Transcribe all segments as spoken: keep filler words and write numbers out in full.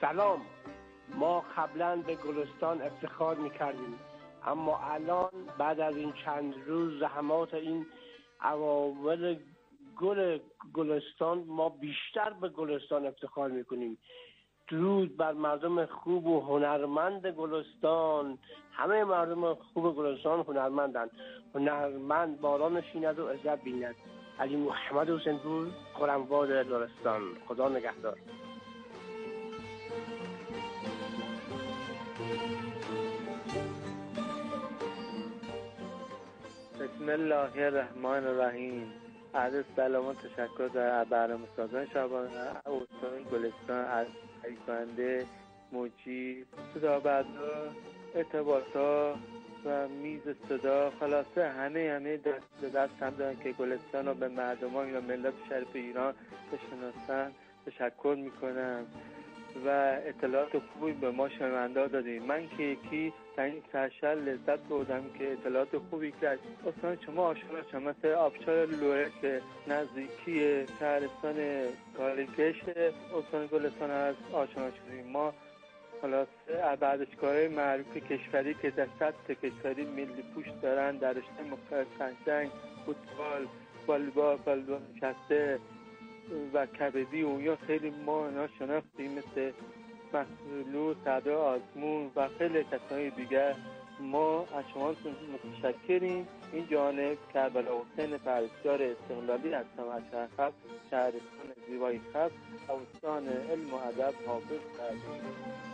سلام. ما قبلا به گلستان افتخار میکردیم، اما الان بعد از این چند روز زحمات این عوامل گل گلستان ما بیشتر به گلستان افتخار میکنیم. درود بر مردم خوب و هنرمند گلستان. همه مردم خوب گلستان هنرمندن. هنرمند باران شیند و عزت بیند. علی محمد حسین پور، خرمواد لرستان. خدا نگهدار. بسم الله الرحمن الرحیم. عرض سلام و تشکر در برنامه سازان شبانه استان گلستان از تهیه کننده موجی صدا بردار ارتباطات و میز صدا، خلاصه همه همه دست دست هم دارن که گلستان رو به مردمان و ملت شریف ایران بشناسن. تشکر میکنم و اطلاعات خوبی به ما شنونده دادیم. من که یکی در این سرشل لذت بردم که اطلاعات خوبی که از استان شما آشنا شدم، مثل آبشار لوره که نزدیکی شهرستان کالیکش استان گلستان از آشنا شدیم. ما خلاص ورزشکارهای معروف کشوری که در سطح کشوری ملی پوش دارن در رشته مختلف، خشنگ، فوتبال، والیبال، والیبال نشسته و کبدی و یا خیلی ما اینا شناختیم، مثل مسئولو، صدر آزمون و خیلی کسانی دیگر. ما از شما متشکریم. این جانب کربلا حسین پرستار استقلالی هستم از شهرخط، شهرستان زیبای خط، استان علم و ادب حافظ کردیم.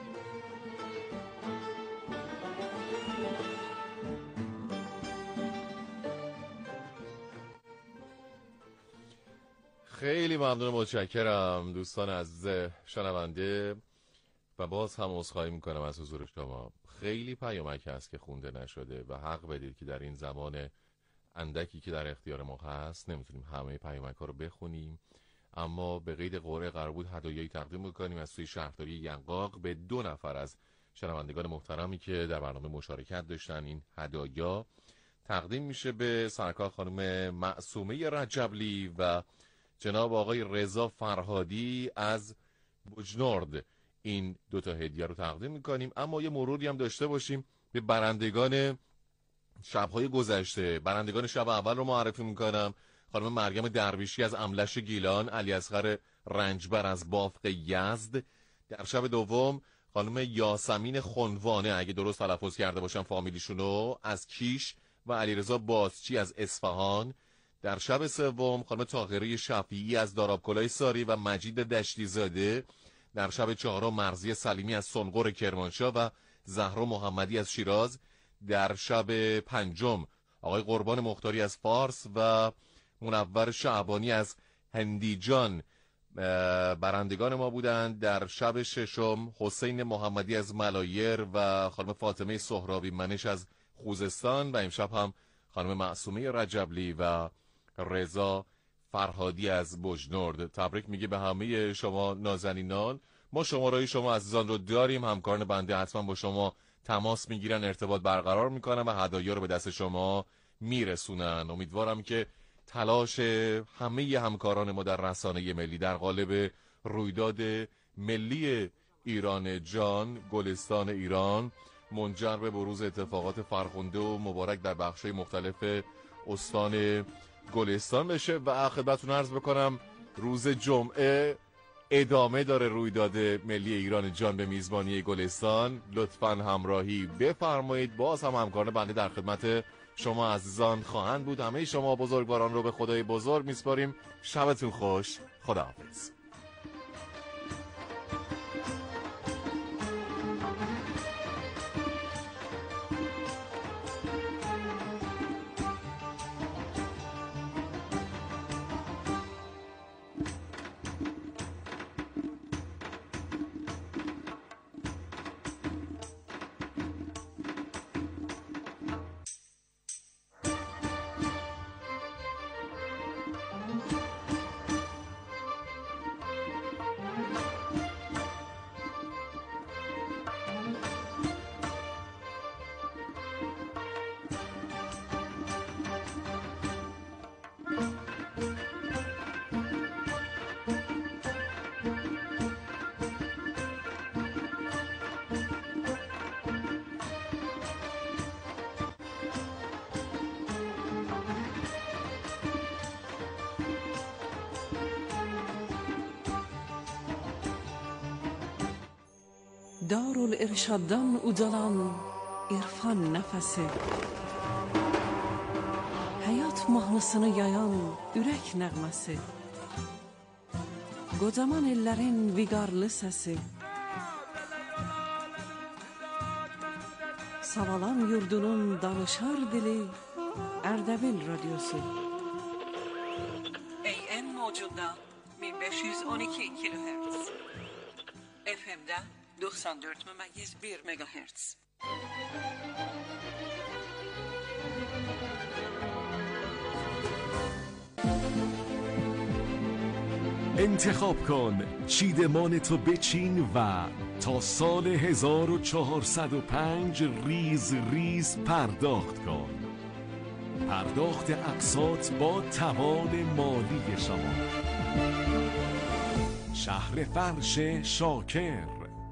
خیلی ممنون، متشکرم دوستان عزیز شنونده و باز هم عذرخواهی میکنم از حضور شما. خیلی پیامک هست که خونده نشده و حق بدید که در این زمان اندکی که در اختیار ما هست نمیتونیم همه پیامک ها رو بخونیم، اما به قید قرعه قرار بود هدایایی تقدیم بکنیم از سوی شهرداری ینقاق به دو نفر از شنوندگان محترمی که در برنامه مشارکت داشتن. این هدایا تقدیم میشه به سرکار خانم معصومه رجبلی و جناب آقای رضا فرهادی از بجنورد. این دوتا هدیه رو تقدیم میکنیم، اما یه مروری هم داشته باشیم به برندگان شب‌های گذشته. برندگان شب اول رو معرفی میکنم: خانم مریم درویشی از املش گیلان، علی اصغر رنجبر از بافق یزد. در شب دوم خانم یاسمین خنوانه، اگه درست تلفظ کرده باشم فامیلیشونو، از کیش و علیرضا بازچی از اصفهان. در شب سوم خانم طاهره شفیعی از دارابکلای ساری و مجید دشتی زاده. در شب چهارم مرضی سلیمی از سنقر کرمانشاه و زهرا محمدی از شیراز. در شب پنجم آقای قربان مختاری از فارس و منور شعبانی از هندیجان برندگان ما بودند. در شب ششم حسین محمدی از ملایر و خانم فاطمه سهرابی منش از خوزستان و امشب هم خانم معصومه رجبلی و رضا فرهادی از بجنورد. تبریک میگه به همه شما نازنینان. ما شماره‌های شما عزیزان رو داریم، همکاران بنده حتما با شما تماس میگیرن، ارتباط برقرار میکنن و هدایا رو به دست شما میرسونن. امیدوارم که تلاش همه همکاران ما در رسانه ملی در قالب رویداد ملی ایران جان، گلستان ایران، منجر به بروز اتفاقات فرخنده و مبارک در بخش‌های مختلف استان گلستان بشه. و خدمتتون عرض بکنم روز جمعه ادامه داره رویداد ملی ایران جان به میزبانی گلستان. لطفاً همراهی بفرمایید. باز هم همکاران بنده در خدمت شما عزیزان خواهند بود. همه شما بزرگواران رو به خدای بزرگ میسپاریم. شبتون خوش. خداحافظ. Darul-Irshad'dan uzalan irfan nefesi, hayat mahnısını yayan ürək nəğməsi, qocaman ellərin viqarlı səsi, Savalan yurdunun danışar dili, Ərdəbil radyosu. A M mevcuda bin beş yüz on iki kilohertz. F M'de doksan dört memeyiz bir megahertz. انتخاب کن، چیدمان تو بچین و تا سال هزار و چهارصد و پنج ریز ریز پرداخت کن. پرداخت اقساط با توان مالی شما. شهر فرش شاکر.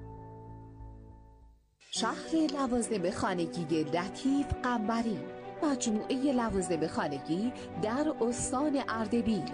شهر لوازم خانگی لطیف قنبری، مجموعه لوازم خانگی در استان اردبیل.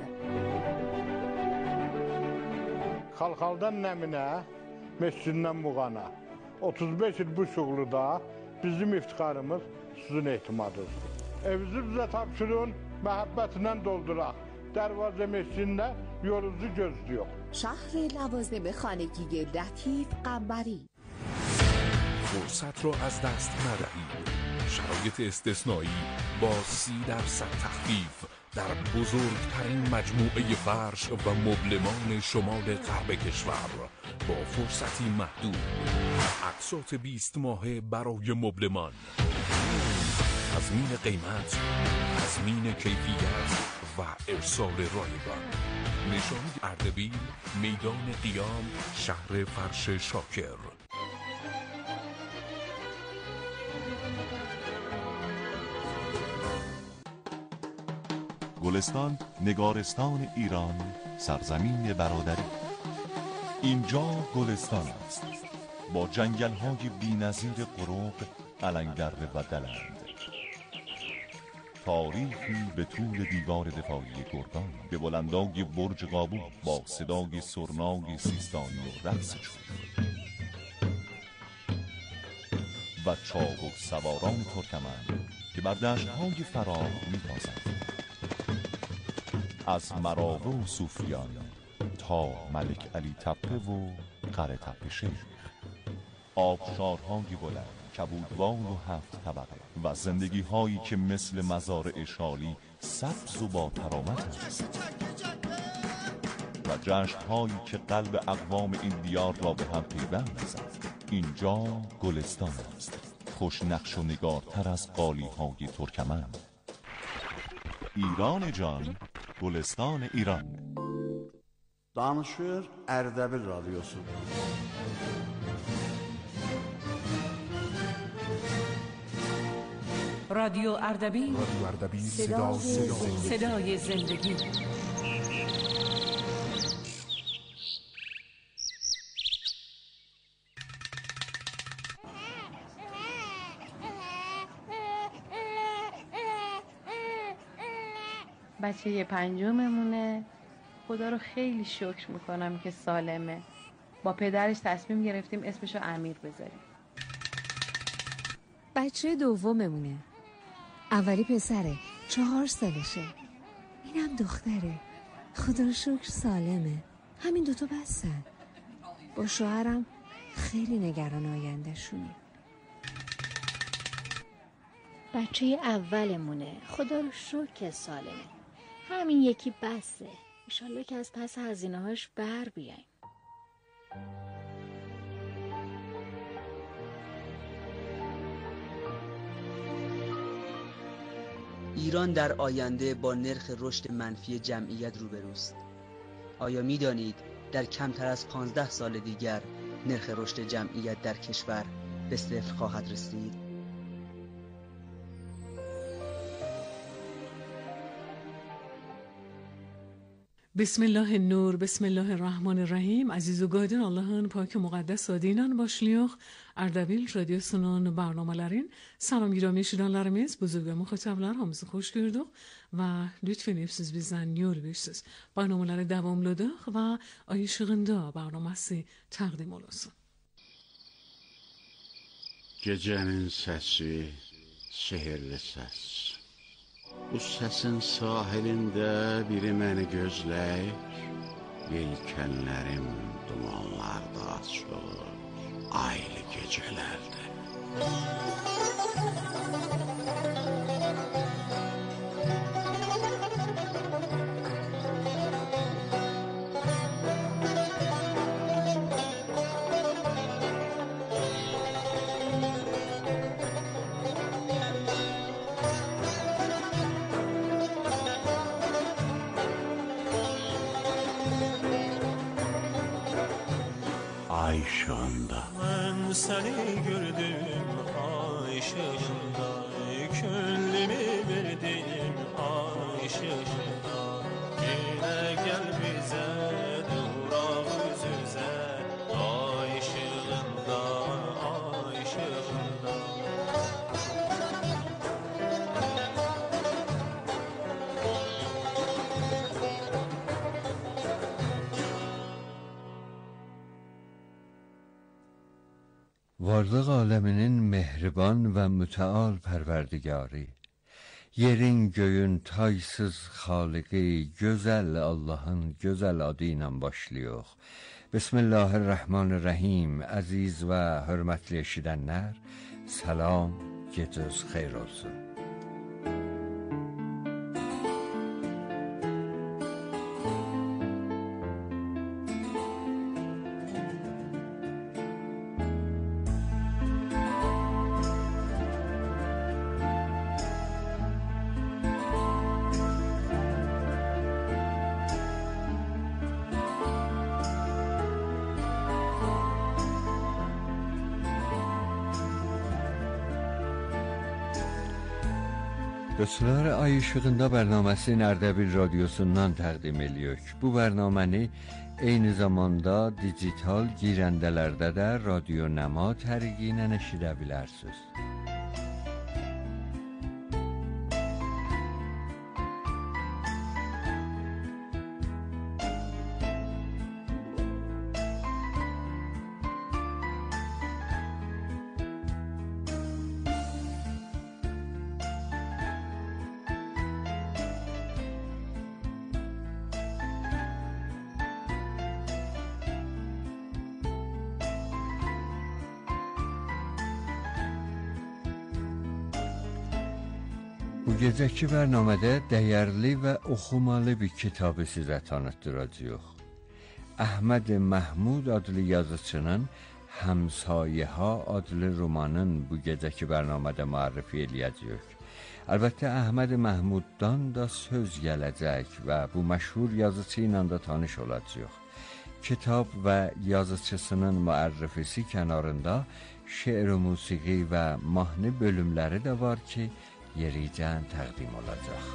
Xalxaldan Nəminə, Məscidindən Muğana. otuz beş il bu şuğluda bizim iftiharımız sizin etimadınızdır. Evinizi bizə tapşırın, məhəbbətindən dolduraq. Dərvazə Məscidində yolunuzu gözlüyor. شهر لوازم خانگی لطیف قنبری. فرصت را از دست ندهید. شرایط استثنایی با سی درصد تخفیف در بزرگترین مجموعه فرش و مبلمان شمال غرب کشور با فرصتی محدود. اقساط بیست ماهه برای مبلمان، تضمین قیمت، تضمین کیفیت و ارسال رایگان. نشانی اردبیل، میدان قیام، شهر فرش شاکر. گلستان، نگارستان ایران، سرزمین برادری. اینجا گلستان است، با جنگل‌های بی‌نظیر قروق، قلنگره و دلند. تاریخی به طول دیوار دفاعی گرگان، به بلندای برج قابو با صدای سرنای سیستانی و رقص چوب و چابک سواران ترکمن که بر دشت‌های فراخ می‌تازند. از مراغه و صوفیان تا ملک علی تپه و قره تپه شیخ، آبشارهای بلند، کبودوال و هفت طبقه و زندگی هایی که مثل مزارع شالی سبز و با ترامت است و جشن هایی که قلب اقوام این دیار را به هم پیوند می‌زند. اینجا گلستان است، خوش نقش و نگارتر از قالی های ترکمن. ایران جان، گلستان ایران. Danışır Ərdəbil radyosu. رادیو اردبیل، رادیو اردبیل، صدای, صدای, صدای زندگی. بچه پنجممونه. خدا رو خیلی شکر میکنم که سالمه. با پدرش تصمیم گرفتیم اسمشو امیر بذاریم. بچه دوممونه. اولی پسره، چهار سالشه. اینم دختره. خدا رو شکر سالمه. همین دوتا بسن. با شوهرم خیلی نگران آینده شونیم. بچه اولمونه. خدا رو شکر سالمه. همین یکی بسه. انشالله که از پس هزینه هاش بر بیایم. ایران در آینده با نرخ رشد منفی جمعیت روبروست. آیا می دانید در کمتر از پانزده سال دیگر نرخ رشد جمعیت در کشور به صفر خواهد رسید؟ بسم الله النور، بسم الله الرحمن الرحیم. Aziz و Godin Allah'ın pak muqaddas adıyla başlıyor. Ardabil radyosunun barnamelerin salam giromi şidanlarımız, buzurg ve muhatablar hamızı hoş gördük ve lütfen siz bizden yol versiz. Barnamaları devamladık ve ayışığında barnaması takdim olsun. Gecənin səsi, sehirli səs. Bu səsin sahilində biri məni gözləyir. Yelkənlərim dumanlarda açılır, aylı gecələrdə. Ay ışığında. Ben seni gördüm ay ışığında, gönlümü verdim ay ışığında. Yine gel bize durak yüz yüze, ay ışığında, ay ışığında. Varlıq aləminin mehriban və mütəal pərverdigarı, yerin göyün taysız xaliqi, gözəl Allahın gözəl adı ilə başlayıq. Bismillahirrahmanirrahim. Əziz və hörmətli eşidənlər, salam, gecəniz xeyir olsun. Dostlar, Ay İşığında bərnaməsini Ərdəbil radiosundan təqdim edirik. Bu bərnaməni eyni zamanda digital girəndələrdə də Radio Nəma təriqi ilə eşidə bilərsiniz. Bu gecəki bərnamədə dəyərli və oxumalı bir kitabı sizə tanıtdıracağıq. Əhməd Məhmud adlı yazıçının Həmsayeha adlı romanın bu gecəki bərnamədə müərrifi eləyəcəyik. Əlbəttə, Əhməd Məhmuddan da söz gələcək və bu məşhur yazıcı ilə da tanış olacağıq. Kitab və yazıcısının müərrifisi kənarında şeir, musiqi və mahnı bölümləri də var ki, yericən təqdim olacaq.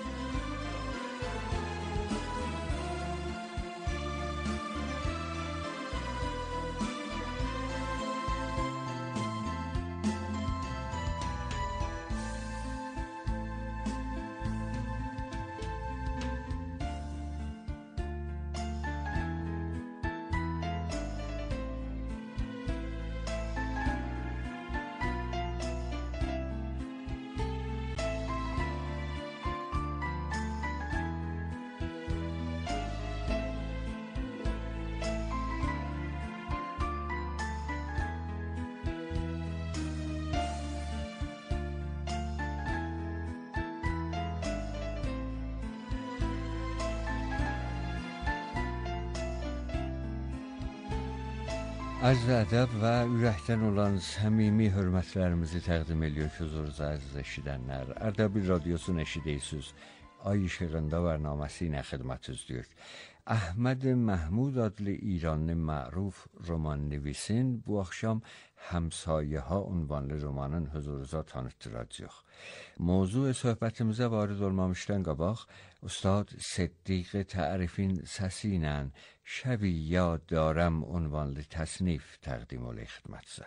Ərz ədəb və ürəkdən olan səmimi hörmətlərimizi təqdim edirik huzurunuza əziz eşidənlər. Ərdəbil radiosunu eşidirsiniz. Ay İşığında bərnaməsi ilə xidmətinizdəyik. Əhməd Məhmud adlı İranlı məruf roman nivişin bu axşam Həmsayeha unvanlı romanın huzurunuza tanıtdıracağıq. Mövzu söhbətimizə varid olmamışdan qabaq Ustad Siddiq Tərifin səsi ilə Şəbi yad darəm unvanlı təsnif təqdim olayıq xidmətinizə.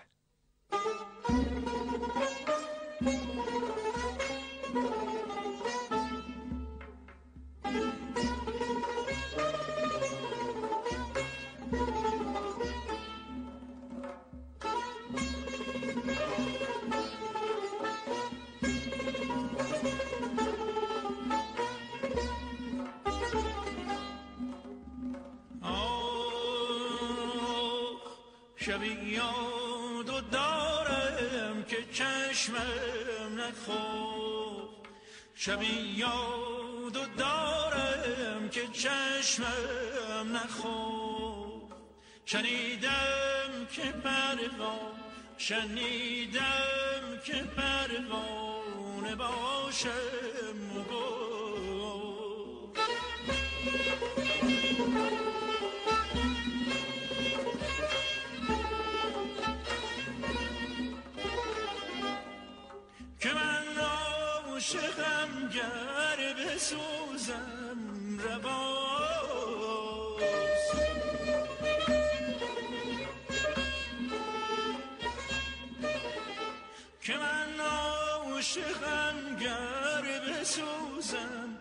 شبی یاد و دارم که چشمم نخواب، شبی یاد و دارم که چشمم نخواب. شنیدم که پروانه، شنیدم که پروانه باشم و گفت که من عاشقم گر بسوزم رواست، که من عاشقم گر بسوزم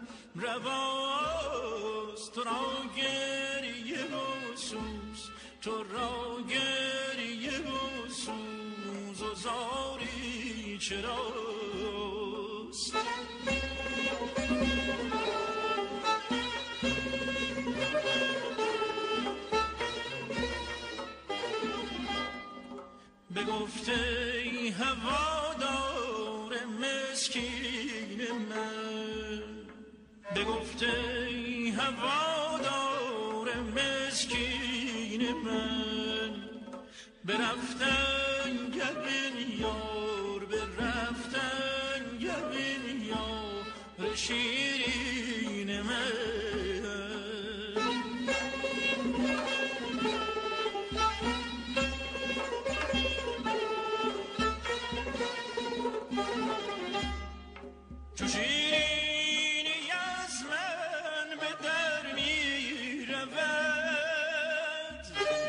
رواست. تو را گریه و سوز، تو را گریه و سوز و زاری چراست. بگفته ای هوادار مسکین من، بگفته ای هوادار مسکین من، برفتن گبین یار، برفتن گبین یار شیرین من. چو شیرینی از من به در می رود،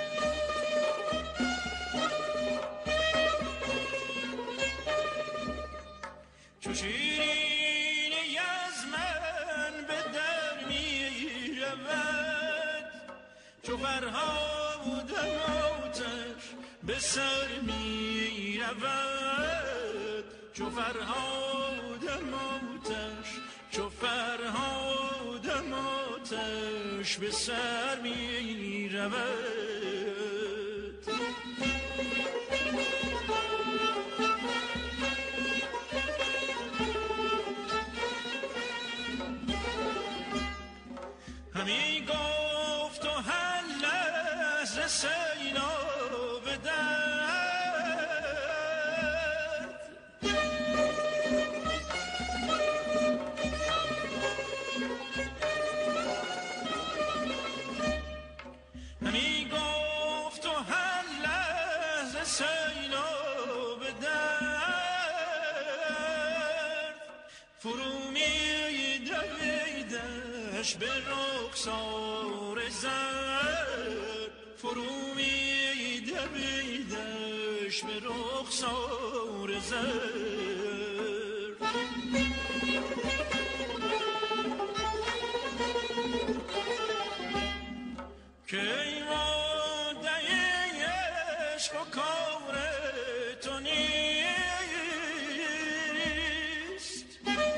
چو شیرینی از من به در می رود، چو فرهادم آتش به سر می رود، چو فرهادم آتش، چو فرهادم آتش به سر می رود. همی گفت و هر لحظه سیلاب درد، همی گفت و هر لحظه سیلاب درد، فرو می دویدش به رخسار زرد، فرو می دویدش به رخسار زرد. که ای ماده عشق و کار تو نیست،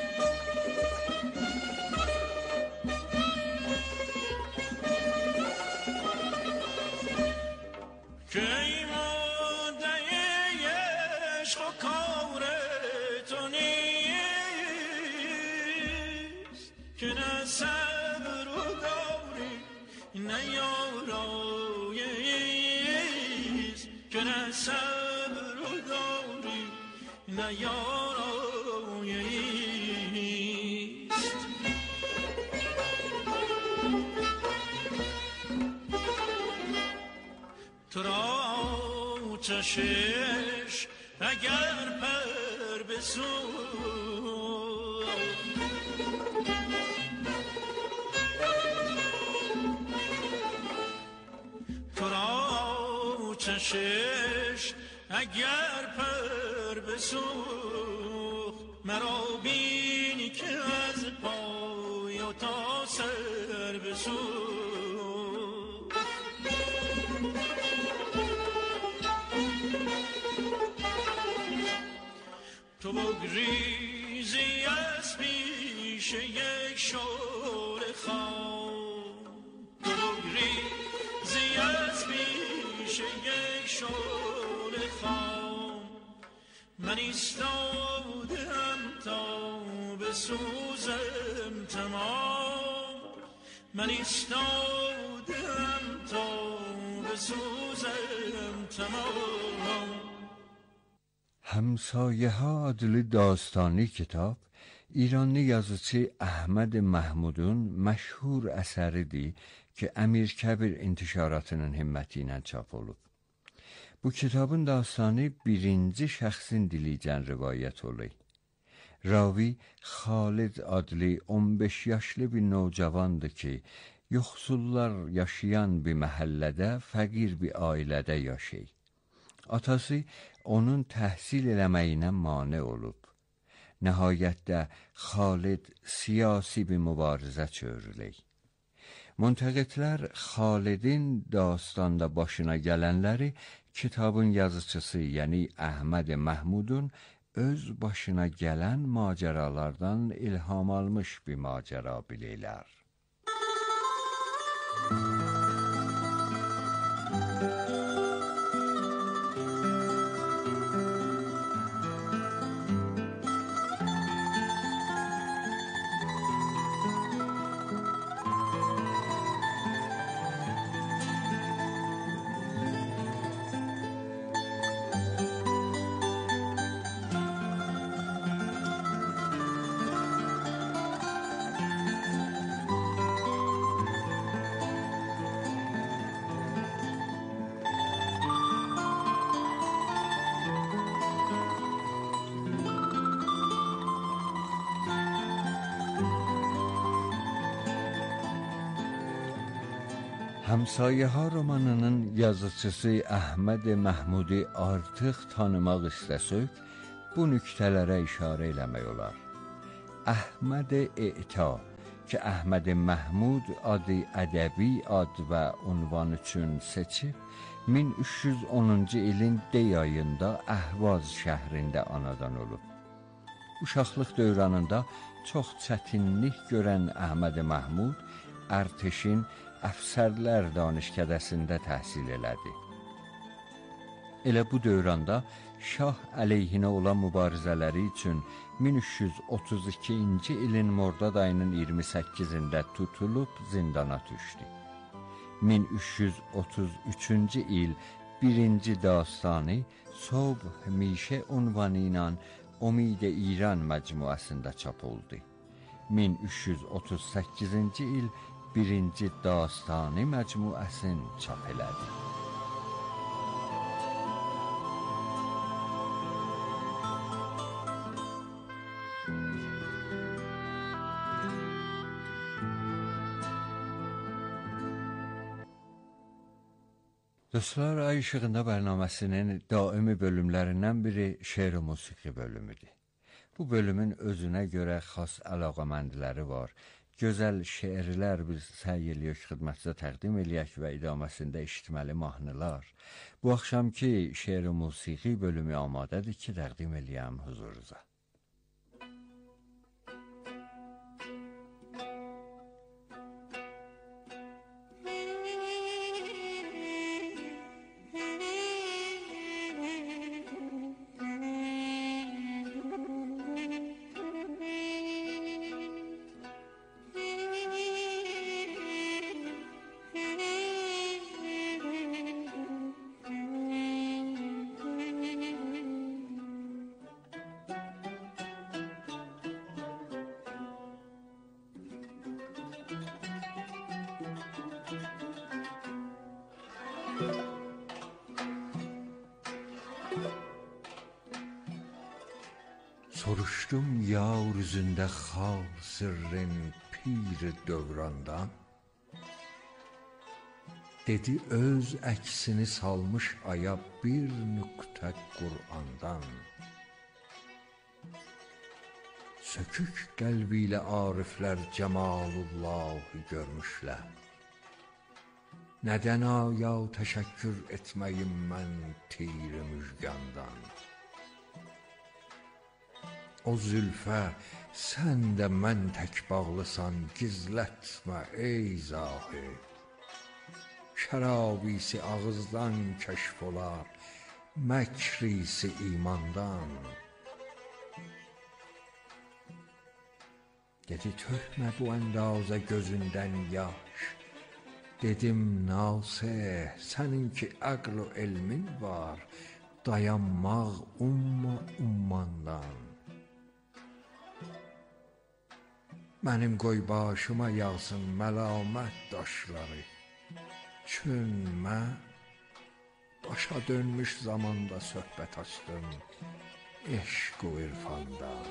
که ای ماده عشق و کار تو نیست، که نه صبر و داری نه یاراییست، که نه صبر و داری نه یاراییست. تو را آتشش اگر پر بسوز، تو را آتشش اگر پر بسوخت، مرا بینی که از پای و تا سر بسوخت. تو بگریزی از پیش یک شعله خام، تو بگریزی از پیش یک شعله خام من ایستادم تا بسوزم تمام من ایستادم تا بسوزم تمام. همسایه ها adlı dastani kitab İranlı yazıcı Ahmed Mahmudun məşhur əsəridir ki, Əmir Kəbir intişaratının himməti ilə çap olub. Bu kitabın dastanı birinci şəxsin dilicən rivayət olub. Ravi Xalid adlı on beş yaşlı bir nocavandır ki, yoxsullar yaşayan bir məhəllədə, fəqir bir ailədə yaşayır. Atası onun təhsil eləməyinə mane olub. Nəhayətdə Xalid siyasi bir mübarizə çövrilir. Müntəqidlər Xalidin dastanda başına gələnləri kitabın yazıcısı, yəni Əhməd Mahmudun öz başına gələn macəralardan ilham almış bir macəra bilirlər. Həmsayeha romanının yazıcısı Əhməd Mahmudi artıq tanımaq istəsək, bu nüktələrə işarə eləmək olar. Əhməd E'ta ki, Əhməd Mahmud adı ədəbi ad və unvan üçün seçib, min üç yüz onuncu ilin dey ayında Əhvaz şəhrində anadan olub. Uşaqlıq dövranında çox çətinlik görən Əhməd Mahmud Ərteşin əfsərlər danışkədəsində təhsil elədi. Elə bu dövranda şah əleyhinə olan mübarizələri üçün min üç yüz otuz ikinci ilin Mordad ayının iyirmi səkkizində tutulub zindana düşdü. min üç yüz otuz üçüncü il birinci dastanı Sobh Mişe unvanı ilə Umid-i İran məcmuəsində çap oldu. min üç yüz otuz səkkizinci il birinci dastanı məcmuəsini çap elədi. Dostlar, Ay İşığında bərnaməsinin daimi bölümlərindən biri şeir-i musiqi bölümüdür. Bu bölümün özünə görə xas əlaqəməndləri var. Gözəl şeirlər biz səy eləyək, xidmətinizə təqdim eləyək və idaməsində eşitməli mahnılar. Bu axşamki şeir-i musiqi bölümü amadədir ki, təqdim eləyəm huzurunuza. Soruşdum yar üzündə xal sırrın pir dövrandan. Dedi öz əksini salmış aya bir nüqtə Qur'andan. Sökük qəlbi ilə ariflər cəmalullahı görmüşlər. Nədən aya təşəkkür etməyim mən tir-i müjgandan. O zülfə sən də mən tək bağlısan, gizlətmə ey zahid. şərabisi ağızdan kəşf olar, məkrisi imandan. Dedi tökmə bu əndazə gözündən yaş, dedim Nasih, səninki əql و elmin var, dayanmaq umma ummandan. Mənim qoy başıma yağsın məlamət daşları, çün mən başa dönmüş zamanda söhbət açdım eşq و irfandan.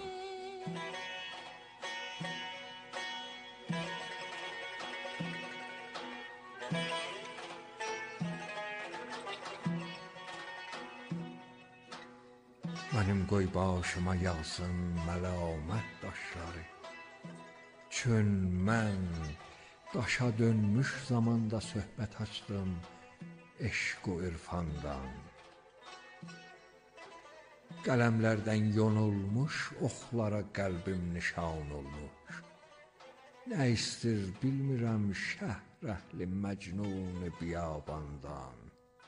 Mənim qoy başıma yağsın məlamət daşları, çün mən daşa dönmüş zamanda söhbət açdım eşq و irfandan. Qələmlərdən yonulmuş oxlara qəlbim nişan olmuş, nə istir bilmirəm şəhr əhli məcnun biyabandan.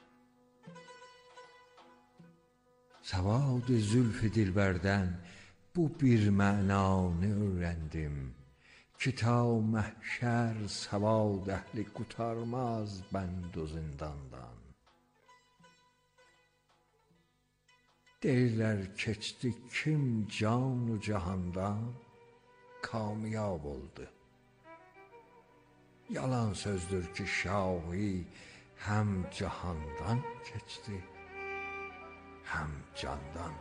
Səvad zülf dilbərdən bu bir mənanı öyrəndim, ki ta məhşər səvad əhli qurtarmaz bənd و zindandan. Deyirlər keçdi kim can و cahandan, kamyab oldu. Yalan sözdür ki şahi həm cahandan keçdi, həm candan.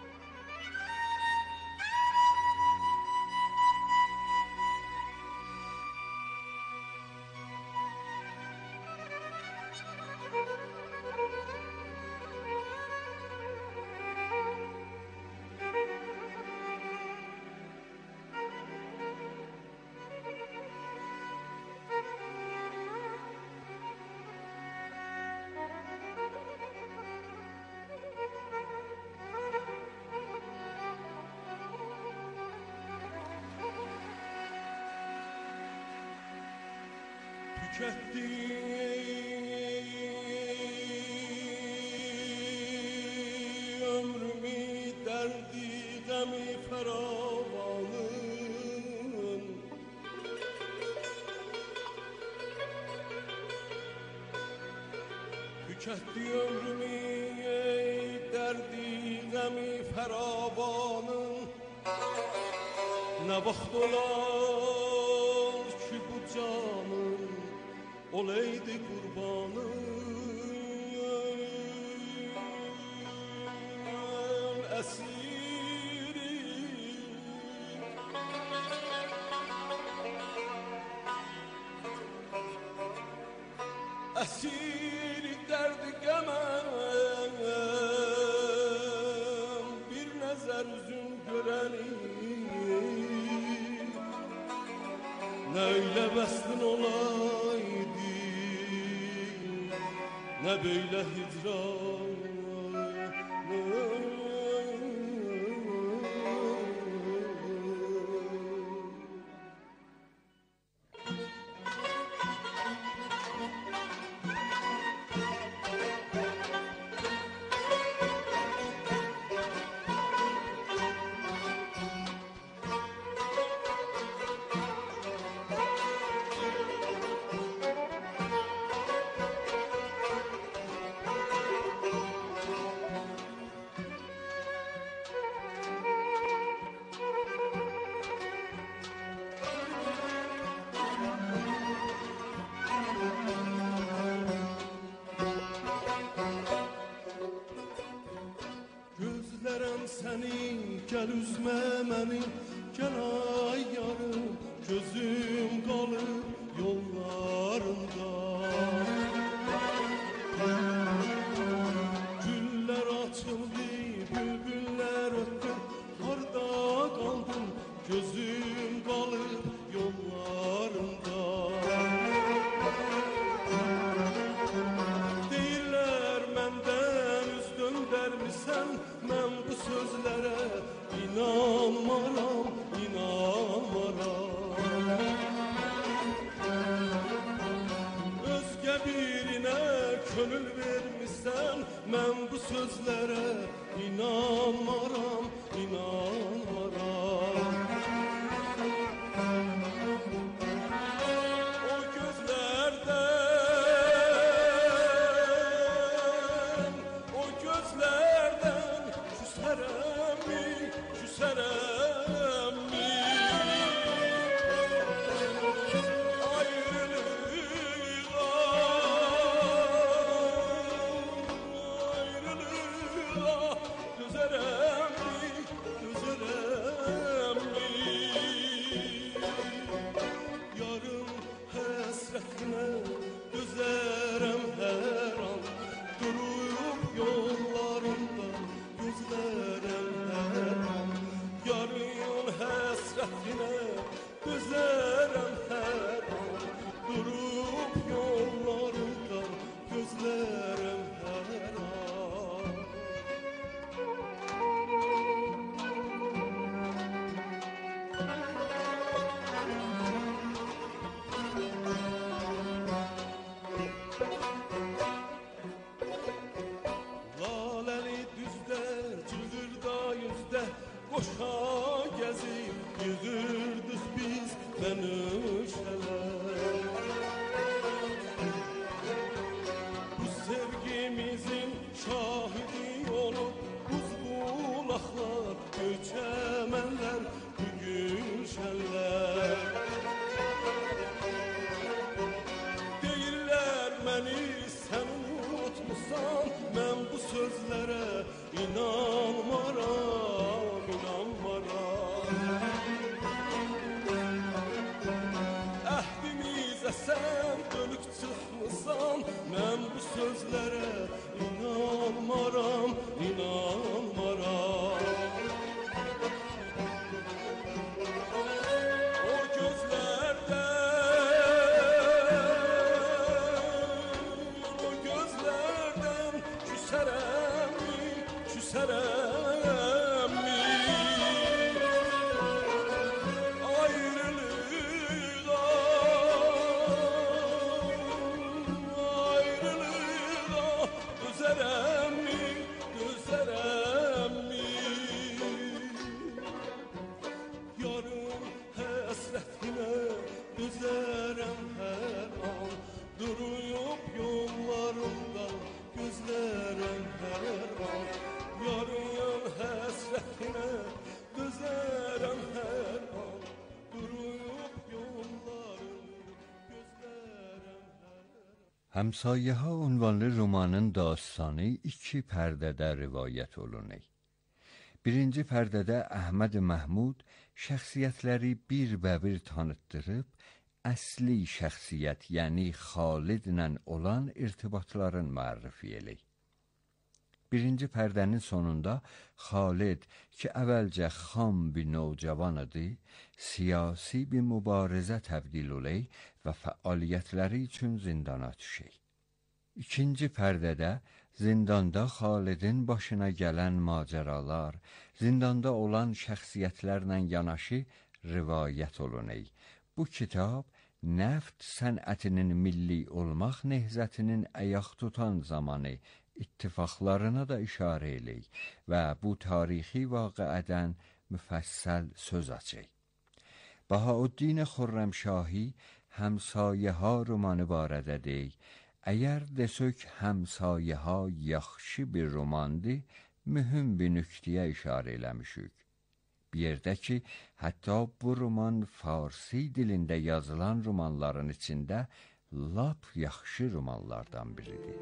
Tüketti ömrümü derdi gemi feravanın, tüketti ömrümü derdi gemi feravanın. Ne vaxt olar ki bu canım olaydı kurbanım, esiri esiri derdi qəməm, bir nəzər üzün görəni, nə öyle bəstin olaydı, ne böyle hicran. Senin gel üzme məni, gel ay yarım, gözüm qalıb yollarında. Güller açıldı, bülbüller öttü, harda qaldım, gözüm qalıb yollarında. Deyirlər məndən üz döndərmisən, mən bu sözlərə inanmaram, inanmaram. könül vermişsən, mən bu sözlərə inanmaram, inanmaram. O gözlərdən, o gözlərdən küsərəmmi, küsərəmmi. Həmsayə ha ünvanlı romanın dastanı iki pərdədə rivayət olunur. Birinci pərdədə Əhməd Məhmud şəxsiyyətləri bir-bə-bir tanıtdırıb, əsli şəxsiyyət, yəni Xalidlə olan irtibatların müərrifi eləyir. Birinci pərdənin sonunda Xalid ki əvvəlcə xam bir növcavan idi, siyasi bir mübarizə təbdil olay və fəaliyyətləri üçün zindana düşey. İkinci pərdədə zindanda Xalidin başına gələn macəralar, zindanda olan şəxsiyyətlərlə yanaşı rivayət olunay. Bu kitab nəft sənətinin milli olmaq nehzətinin ayaq tutan zamanı ittifaqlarına da işarə eləyir və bu tarixi vaqiədən müfəssəl söz açır. Bahauddin Xürrəmşahi Həmsayə ha romanı barədə deyir, əgər desək Həmsayə ha yaxşı bir romandır, mühüm bir nüktəyə işarə eləmişik. Bir yerdə ki, hətta bu roman farsi dilində yazılan romanların içində lap yaxşı romanlardan biridir.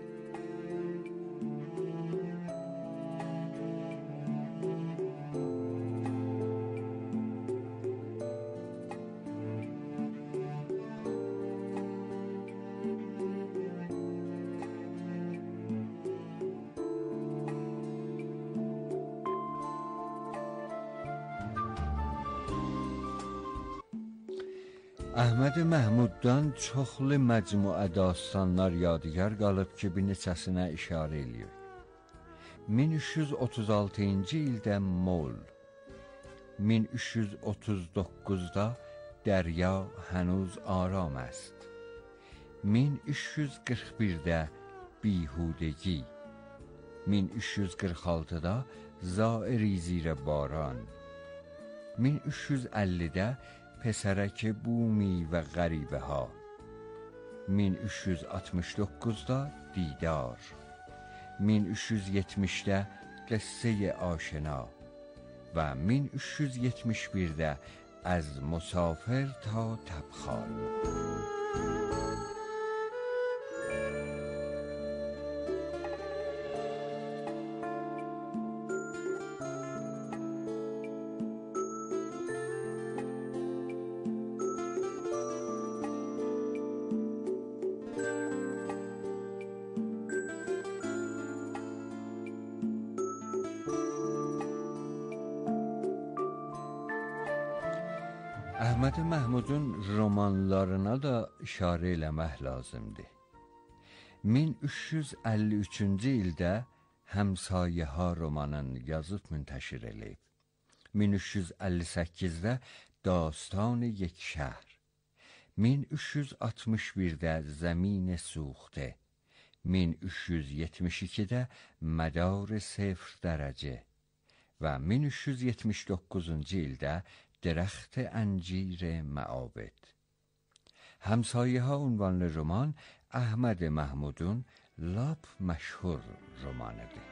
Əhməd Məhmuddan çoxlu məcmuə dastanlar yadigar qalıb ki, bir neçəsinə işarə eləyir. min üç yüz otuz altıncı ildə Mol, min üç yüz otuz doqquzda Dərya hənuz aram است, min üç yüz qırx birdə بیهودگی. min üç yüz qırx altıda zairi zirə baran. min üç yüz əllidə پسرک بومی و غریبه ها. min üç yüz altmış doqquzda دیدار. min üç yüz yetmişdə قصه آشنا و min üç yüz yetmiş birdə از مسافر تا تبخال. Əhməd Məhmudun romanlarına da işarə eləmək lazımdır. min üç yüz əlli üçüncü ildə Həmsayeha romanını yazıb müntəşir eləyib. min üç yüz əlli səkkizdə Dastan یک şəhər. min üç yüz altmış birdə Zəmin سوخته. min üç yüz yetmiş ikidə Mədar صفر dərəcə və min üç yüz yetmiş doqquzuncu ildə درخت انجیر معابد. همسایه ها عنوان رمان احمد محمودون لاب مشهور رمانه ده.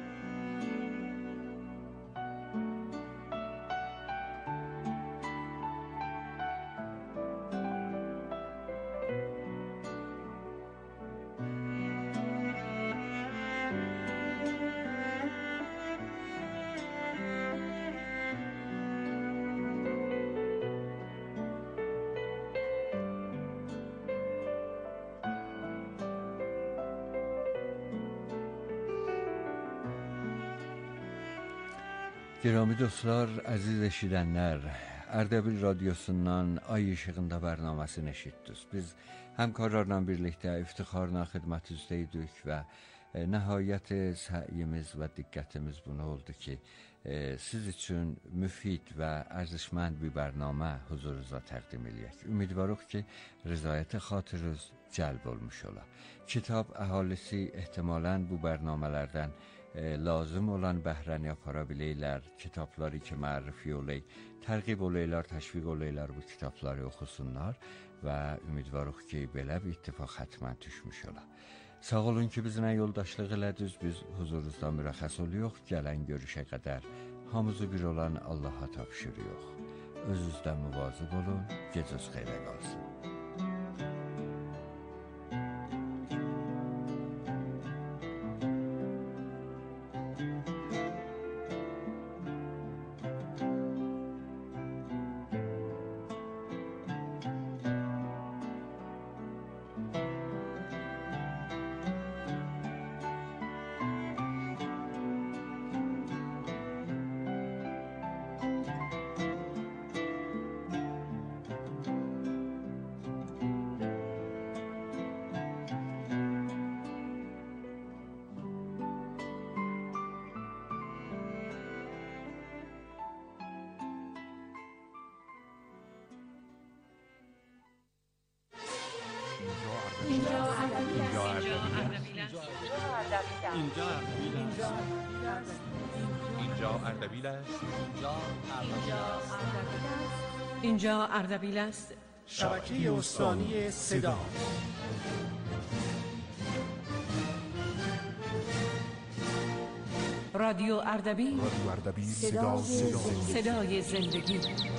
گرامی دوستlar, əziz eşidənlər, Ərdəbil radiosundan Ay İşığında bərnaməsini eşitdiniz. Biz həmkarlarla birlikdə iftixarla xidmət üzdəydik və e, nəhayət səyimiz və diqqətimiz buna oldu ki, e, siz üçün müfid və ərzişmənd bir bərnamə huzurunuza təqdim eləyək. Ümidvarıq ki, rızayət xatırınız cəlb olmuş ola. Kitab əhalisi ehtimalən bu bərnamələrdən lazım olan bəhrəni apara biləylər, kitabları ki mərrifi olay, tərqib olaylar, təşviq olaylar, bu kitabları oxusunlar və ümidvarıq ki, belə bir ittifaq xətmən düşmüş ola. Sağ olun ki, bizlə yoldaşlıq elədiniz, biz huzurunuzda mürəxəs oluyoruz, gələn görüşə qədər hamımızı bir olan Allaha tapşırıyoruz. Özünüzdən müvazib olun, gecəniz xeyrə qalsın. اینجا اردبیل است. شبکه استانی صدا. رادیو اردبیل. رادیو اردبیل صدا صدای زندگی.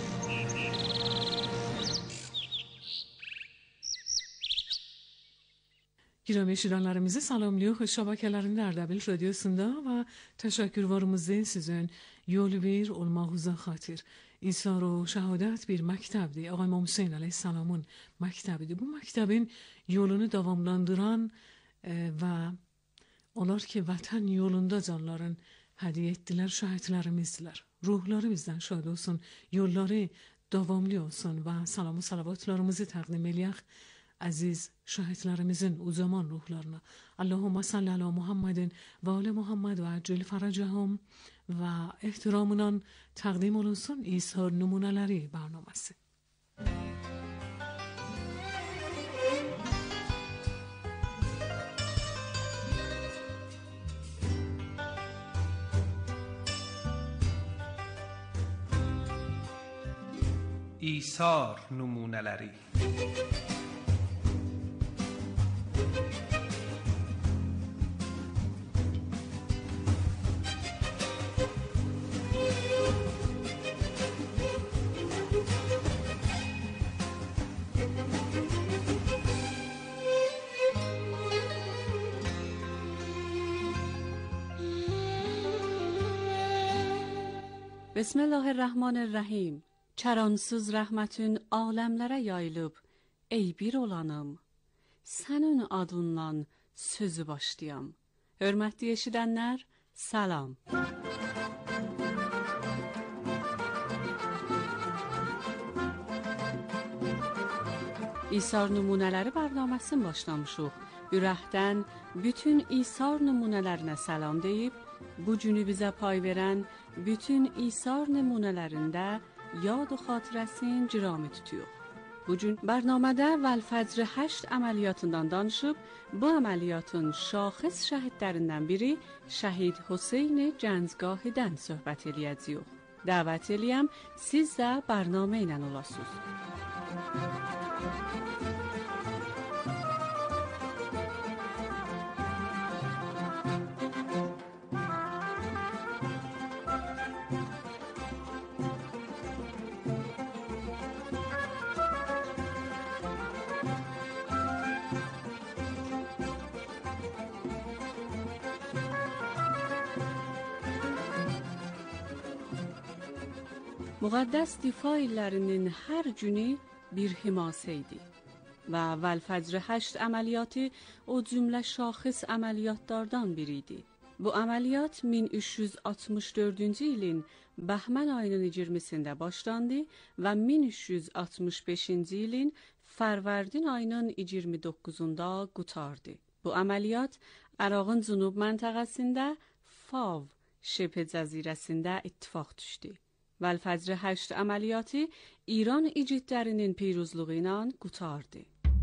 Girəmi eşidənlərimizi salamlayıq. Şəbəkələrin Ərdəbil radiosunda və təşəkkürvarımızı sizin yol ver olmağınıza xatir. İsar و şəhadət bir məktəbdir. Ağay İmam Hüseyn əleyhissalamın məktəbidir. Bu məktəbin yolunu davamlandıran e, və onlar ki vətən yolunda canların hədiyyə etdilər, şəhidlərimizdirlər. Ruhları bizdən şad olsun, yolları davamlı olsun və salam və salavatlarımızı təqdim eləyək aziz şəhidlərimizin uzaman ruhlarına. Allahumma salli ala Muhammedin və ali Muhammed və əcil faracəhum və ehtiramla təqdim olunsun İsar nümunələri bərnaməsi. İsar numuneleri. بسم الله الرحمن الرحیم. Çaransız rəhmətin aləmlərə yayılıb, ey bir olanım, sənin adından sözü başlayam. Hörmətli eşidənlər, salam. İsar nümunələri bərnaməsini başlamışıq. Ürəkdən bütün İsar nümunələrinə salam deyib, bu günü bizə pay verən bütün İsar nümunələrində yad و xatirəsini ciramı tutuyor. Bugün bərnamədə Vəlfəcr həşt əməliyyatından danışıb, bu əməliyyatın şaxıs şəhidlərindən biri Şəhid Hüseyn Gəncgahidən söhbət eləyəcəyik. Dəvət eləyəm, siz də bərnamə ilə olasınız. Müqəddəs difa illərinin hər günü bir himasə idi və Vəlfəcr həşt əməliyyatı o cümlə şaxıs əməliyyatlardan biri idi. Bu əməliyyat min üç yüz altmış dördüncü ilin Bəhmən ayının iyirmisində başlandı və min üç yüz altmış beşinci ilin Fərvərdin ayının iyirmi doqquzunda qurtardı. Bu əməliyyat Ərağın cənub məntəqəsində Fav şibh cəzirəsində ittifaq düşdü. Vəlfəcr həşt əməliyyatı İran igidlərinin peyruzluğu ilə qurtardı.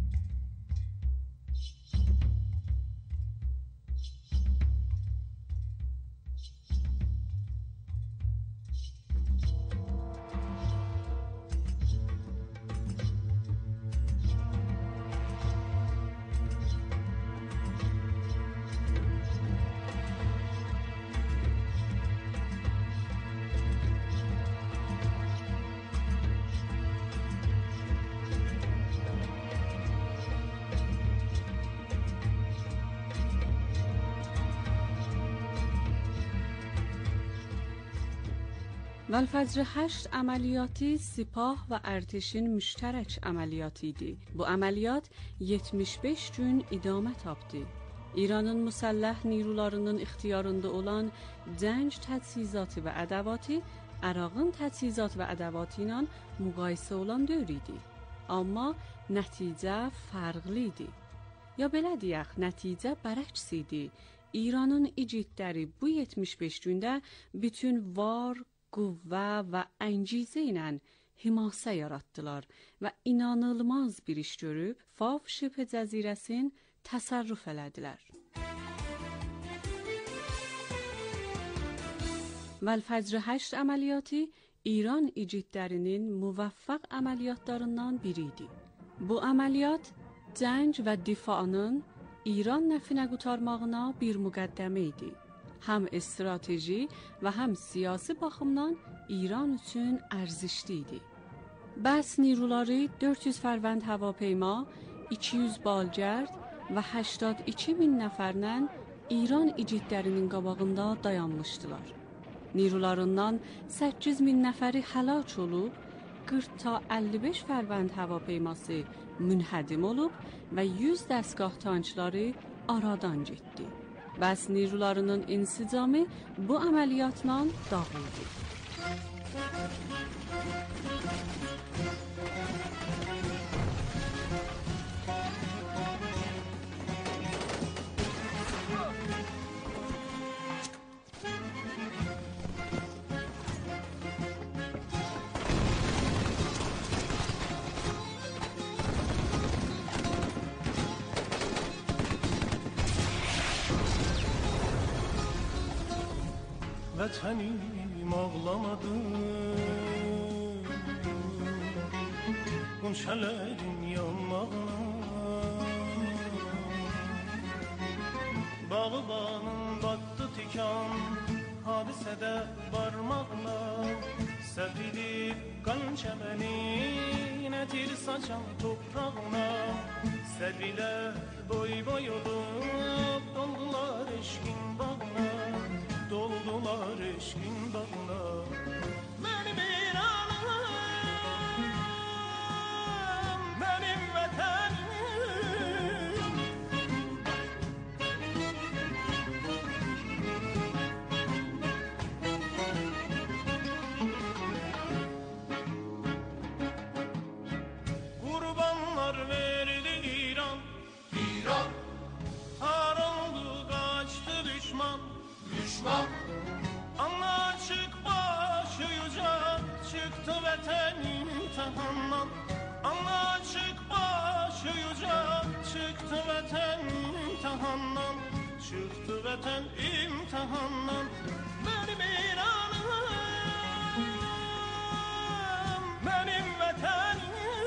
Vəlfəcr həşt əməliyyatı Sipah və ərteşin müştərək əməliyyatı idi. Bu əməliyyat yetmiş beş gün idamə tapdı. İranın müsəlləh nirularının ixtiyarında olan cəng təchizatı və ədəvatı Ərağın təchizat və ədəvatı ilə müqayisə olan dövr idi. Amma nəticə fərqli idi. Ya belə deyək, nəticə bərəks idi. İranın igidləri bu yetmiş beş gündə bütün var, qüvvə və əncizə ilə himasə yaratdılar və inanılmaz bir iş görüb Fav şibh cəzirəsini təsərrüf elədilər. Vəlfəcr həşt əməliyyatı İran igidlərinin müvəffəq əməliyyatlarından biri idi. Bu əməliyyat cəng və difanın İran nəfinə qurtarmağına bir müqəddəmə idi. Həm strateji və həm siyasi baxımdan İran üçün ərzişli idi. Bəs niruları dörd yüz fərvənd havaپیما, iki yüz balgərd və هەشتاد و iki min nəfərlə İran igidlərinin qabağında dayanmışdılar. Nirularından səkkiz min nəfəri həlak olub, qırx ta əlli beş fərvənd havaپیması münhədim olub və yüz dəstgah tankları aradan getdi. Bəs nirularının insicamı bu əməliyyatla dağıldı. Vətənim ağlamadım, qonçələrin yanmağına Bağbanın batdı tikan hadisədə barmağına Səpilib qan çəməni nətir saçan toprağına Səbilər boy boy olub doldular eşkin bağına Doldular eşkin bağına Mənim İranım, mənim vətənim Qurbanlar verdi İran İran Sarıldı qaçdı düşman Düşman Anlaşık başı yüce çıktı vətən imtihandan Anlaşık başı yüce çıktı vətən imtihandan Çıktı vətən imtihandan Mənim İranım, mənim vətənim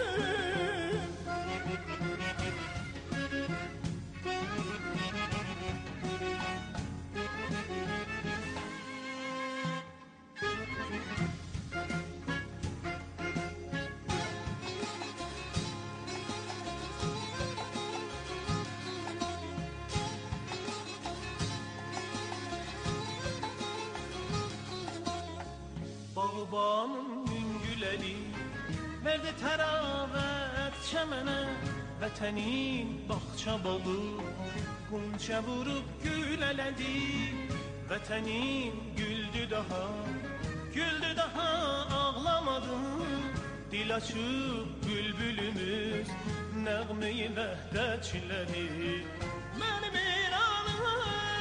Bağbanın müngüləri verdi təravət çəmənə Vətənin bağça bağı qunçə vurub gül elədi Vətənin güldü daha, güldü daha ağlamadı Dil açıb bülbülümüz nəğməyi vəhdətçiləri Mənim İranım,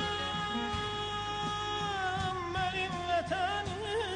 mənim vətənim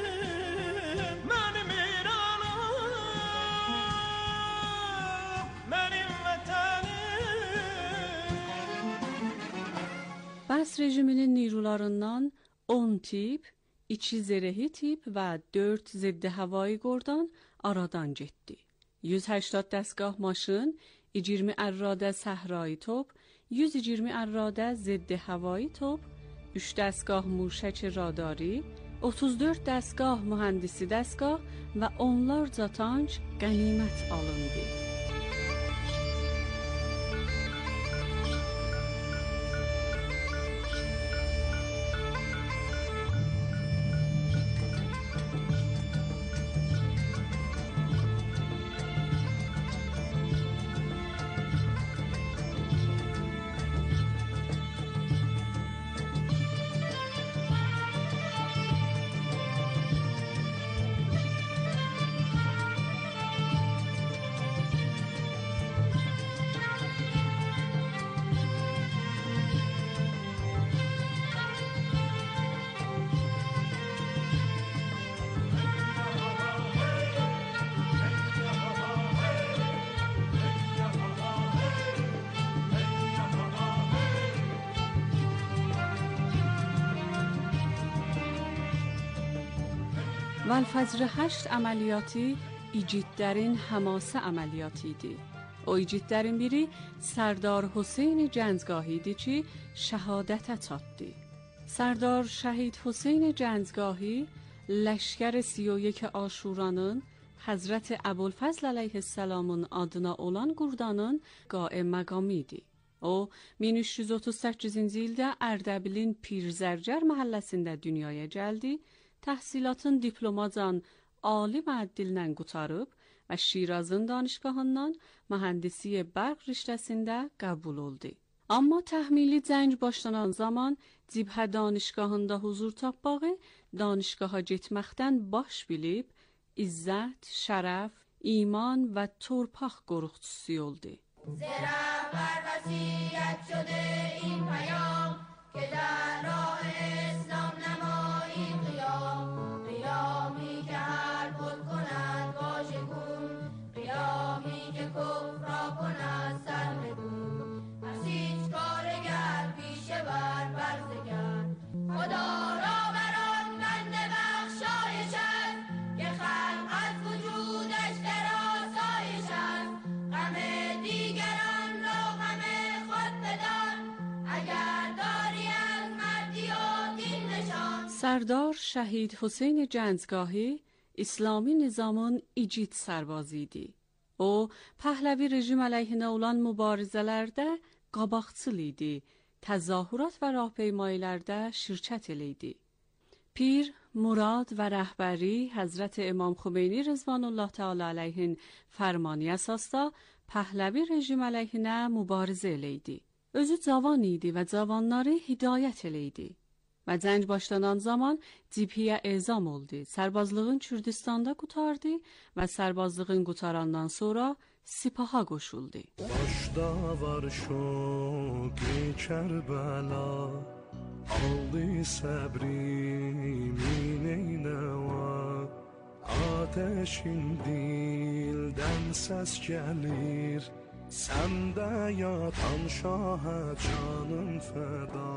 Bəs rejiminin نیروlarından on tip, iki zirehli tip və dörd ziddi havayı qordan aradan getdi. yüz هشتاد dəstgah maşın, iyirmi ərradə səhrai top, yüz iyirmi ərradə ziddi havayı top, üç dəstgah muşək radari, otuz dörd dəstgah mühəndisi dəstgah və onlarca tank qənimət alındı. والفجر هشت əməliyyatı igidlərin həması əməliyyatı idi. O igidlərin biri Sərdar Hüseyn Gəncgahı idi ki, şəhadətə çatdı. Sərdar Şəhid Hüseyn Gəncgahı لشکر سی و یک آشورانın Həzrət Əbulfəzl əleyhissalamın adına olan qurdanın qaim məqamı idi. O, min üç yüz otuz səkkizinci ildə Ərdəbilin Pirzərgər məhəlləsində dünyaya gəldi. Təhsilatın diplomacan ali məəddillə qutarıb və Şirazın danışgahından mühəndisi bərq riştəsində qəbul oldu. Amma təhmili cəng başlanan zaman Cibhə danışgahında huzur tapbağı danışgaha getməkdən baş bilib, izzət, şərəf, iman və torpaq qoruqçusu oldu. زرا بر وصیت شده این پیام که در راه اسلام نماییم قیام قیامی که هر بت کند واژگون قیامی که کفر را کند سرنگون پس هیچ کارگر پیشه بر برزگر خدا را بر آن بنده بخشایش است که خلق از وجودش در آسایش است سردار شهید حسین جنزگاهی İslami nizamın igid sərbazı idi. O, Pəhləvi rejim əleyhinə olan mübarizələrdə qabaqcıl idi, təzahürat və rahpeymaylərdə şirkət eləydi. Pir, Murad və rəhbəri Həzrət İmam Xümeyni Rızvanullah Teala əleyhin fərmanı əsasda Pəhləvi rejim əleyhinə mübarizə eləydi. Özü cavan idi və cavanları hidayət eləydi. Və cəng başlanan zaman cibhiyə ezam oldu. Sərbazlığın Kürdistanda qutardı və sərbazlığın qutarandan sonra sipaha qoşuldu. Başda var şoki Kərbəla, aldı səbrimin eynəva, ateşin dildən səs gəlir, səndə yatan şahə canım fəda.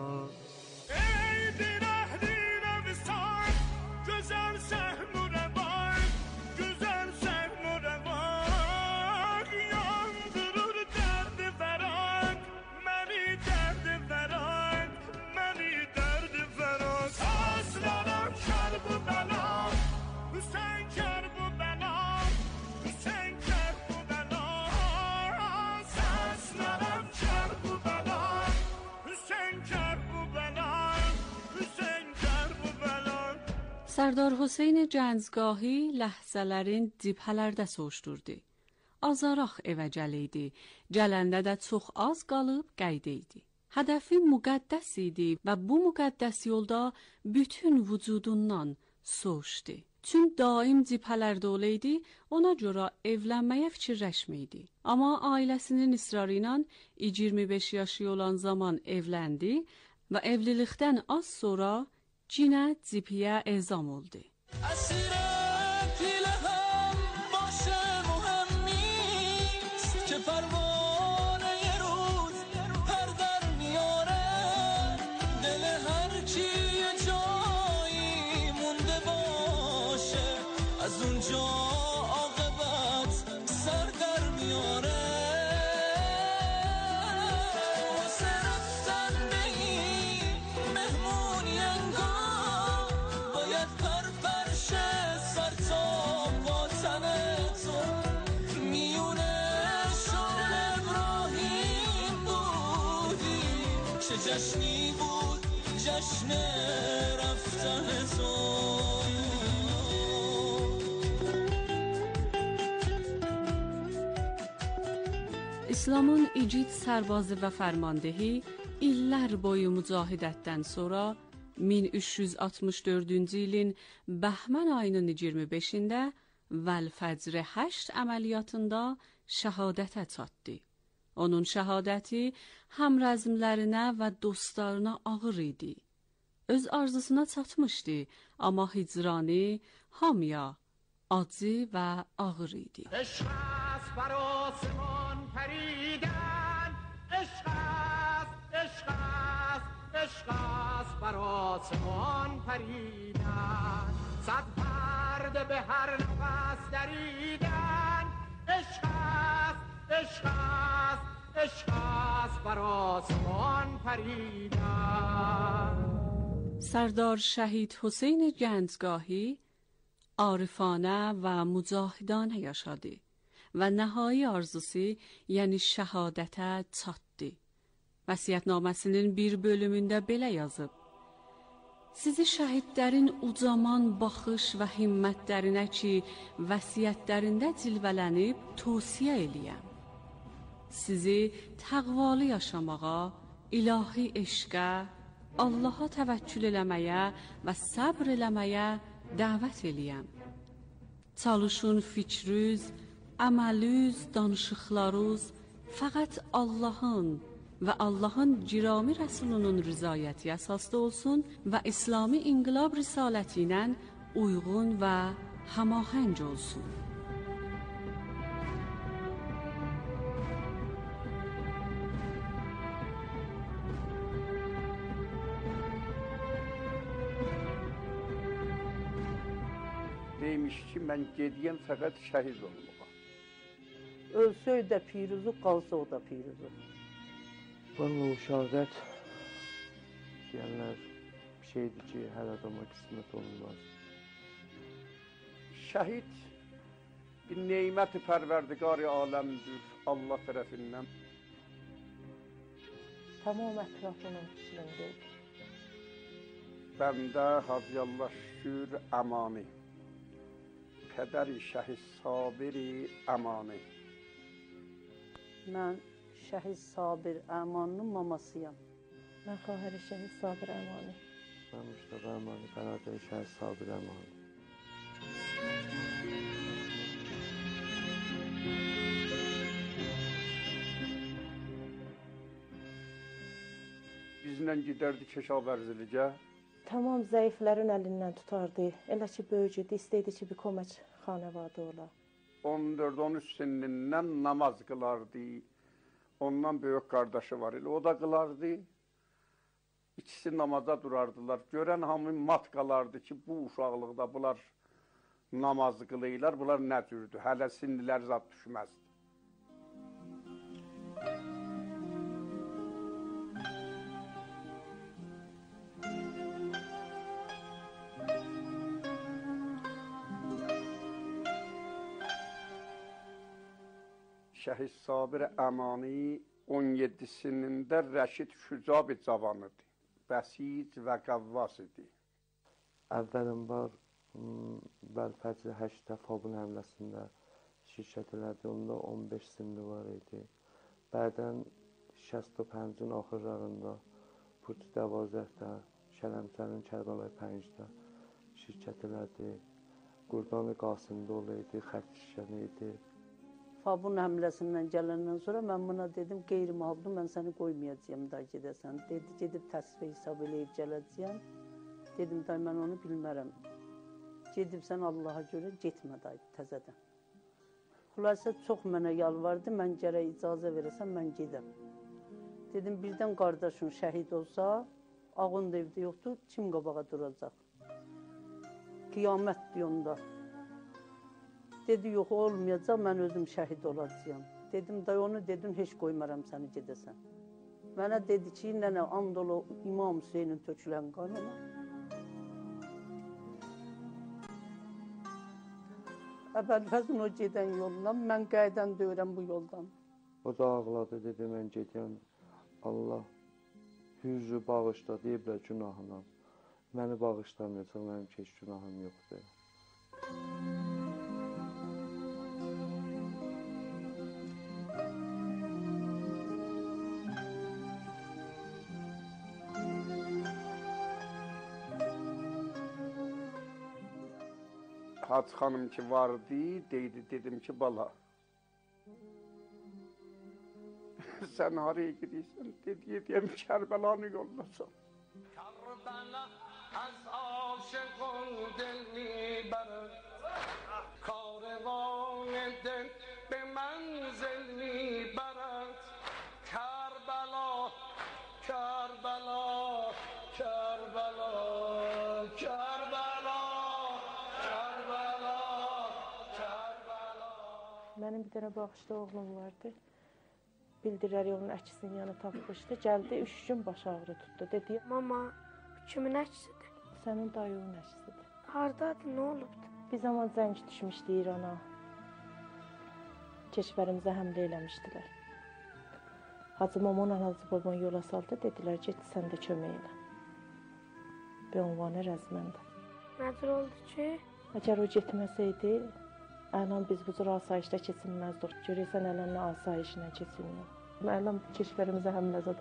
Sərdar Hüseyn Cəncgahi ləhzələrin cibhələrdə soğuşdurdu. Azaraq evə gəliydi, gələndə də çox az qalıb qəydəydi. Hədəfi müqəddəs idi və bu müqəddəs yolda bütün vücudundan soğuşdu. Çün daim cibhələrdə olaydı, ona görə evlənməyə fikirləşməydi. Amma ailəsinin ısrarı ilə iyirmi beş yaşı olan zaman evləndi və evlilikdən az sonra Cinə cibhiyə ezam oldu. جشنی بود جشن رفتن تو. İslamın igid sərbazı və fərmandehi illər boyu mücahidətdən sonra min üç yüz altmış dördüncü ilin Bəhmən ayının iyirmi beşində Vəl-Fəcr həşt əməliyyatında şəhadətə çatdı. Onun şəhadəti həmrəzmlərinə və dostlarına ağır idi. Öz arzusuna çatmışdı, amma hicranı hamıya acı və ağır idi. عشق است بر آسمان پریدن، عشق است، عشق است، عشق است بر آسمان پریدن، صد پرده به هر نفس دریدن، عشق است، عشق است، عشق است بر آسمان پریدن. سردار شهید حسین گنجگاهی عارفانه و mücahidane yaşadı və nəhai arzusu, yəni şəhadətə çatdı. Vəsiyyətnaməsinin bir bölümündə belə yazıb: Sizi şəhidlərin ucaman baxış və himmətlərinə ki, vəsiyyətlərində cilvələnib tövsiyə eləyəm. Sizi təqvalı yaşamağa, ilahi eşqə, Allaha təvəkkül eləməyə və səbr eləməyə dəvət eləyəm. Çalışın fikrüz, əməlüz, danışıqlarınız fəqət Allahın və Allahın girami rəsulunun rızayəti əsasda olsun və İslami inqilab risaləti ilə uyğun və həmahəng olsun. Demiş ki, mən gediyəm fəqət şəhid olmağa. Ölsək də piruzu, qalsa o da piruzu. Vallahi o şəhadət deyənlər şeydir ki, hər adama qismət olmaz. Şəhid bir neymət-i pərverdigar-i aləmdir Allah tərəfindən. Tamam ətrafının içindədir. Bəndə Hacıyallah Şükür Əmani, pədəri şəhid Sabiri Əmani. Mən şəhid Sabir Əmanının mamasıyam. Mən xahəri şəhid Sabir Əmani. Mən Mustafa Əmani, bərabər şəhid Sabir Əmani. Bizlə gedərdi Keşavərziliyə. Tamam zəiflərin əlindən tutardı. Elə ki böyücüdü, istəyirdi ki bir komaç xanəvadı ola. on dörd on üç sinnindən namaz qılardı. Ondan böyük qardaşı var elə, o da qılardı. İkisi namaza durardılar. Görən hamı mat qalardı ki, bu uşaqlıqda bunlar namaz qılıyırlar, bunlar nə cürdür? Hələ sinnilər zat düşməzdi. Şəhid Sabir Əmani on yeddisində Rəşid Şücab cavanıdır. Bəsic və qavvas idi. Əvvəlin var, Bəlfəcr həştə Fabun həmləsində şirkət elədi, onda on beş sinni var idi. Bədən şəst və pəncin axırlarında Purti Dəvazəhdə, Şələmsənin Kərbalay Pəncdə şirkət elədi. Qurbanı Qasımda olaydı, xət şişəni idi. Fabun həmləsindən gələndən sonra mən buna dedim, qeyri-mahallı mən səni qoymayacağım da gedəsən. Dedi, gedib təsvir hesab eləyib gələcəyəm. Dedim, day mən onu bilmərəm. Gedibsən Allaha görə getmə day təzədən. Xülasə çox mənə yalvardı, mən gərək icazə verəsəm, mən gedəm. Dedim, birdən qardaşın şəhid olsa, ağın da evdə yoxdur, kim qabağa duracaq? Qiyamətdir onda. Dedi, yox, olmayacaq, mən özüm şəhid olacağım. Dedim, day onu dedim, heç qoymaram səni gedəsən. Mənə dedi ki, nənə, and ola İmam Hüseynin tökülən qanına. Əbəlfəzin o gedən yoldan, mən qaydan döyürəm bu yoldan. O da ağladı, dedi, mən gedəyəm. Allah hüzrü bağışla, deyiblər günahına. Məni bağışlamayacaq, mənim heç günahım yoxdur. Hacı xanım ki vardı, deydi, dedim ki, bala, sən haraya gidiyorsun? Dedi, gediyəm Kərbəlanı yollasam. Kərbala az aşıqın dil mibərid, karvan dil be mənzil mibərid. Kərbala, Kərbala, Kərbala, Kərbala. Mənim bir dənə bağışda oğlum vardı. Bildirər yolun əkisinin yanı tapmışdı. Gəldi, üç gün baş ağrı tutdu. Dedi, mama, kimin əkisidir? Sənin dayının əkisidir. Hardadır, nə olubdur? Bir zaman zəng düşmüşdü İrana. Keşvərimizə həmlə eləmişdilər. Hacı Mamonla Hacı Baban yola saldı, dedilər, get sən də kömək elə. Bir ünvanı rəzməndə. Nədir oldu ki? Əgər o getməsəydi, Ələn biz bu cür asayişdə keçinməzdik. Görürsən, ələn nə asayişlə keçinmir. Ələn keşvərimizə həmləzədə